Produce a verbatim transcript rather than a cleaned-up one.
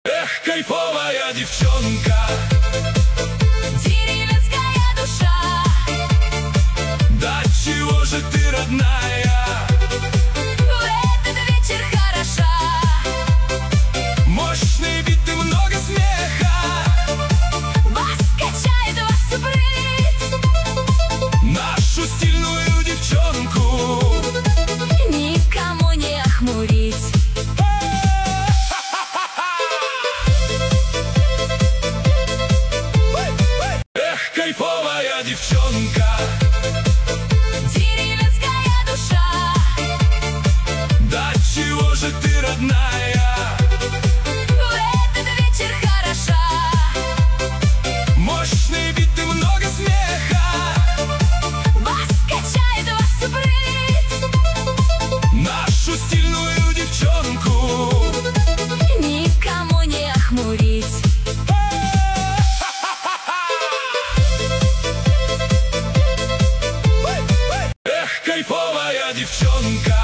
Эх, кайфовая девчонка, деревенская душа. да чего же ты, родная, В этот вечер хороша. мощные биты, много смеха, Вас качает, вас упрыть. нашу стильную девчонку Никому не охмурить. Эх, кайфовая девчонка, Деревенская душа. да чего же ты, родная, В этот вечер хороша. мощные биты, много смеха, Вас качает, вас упрыть. нашу стильную девчонку Никому не охмурить. Эх, кайфовая девчонка,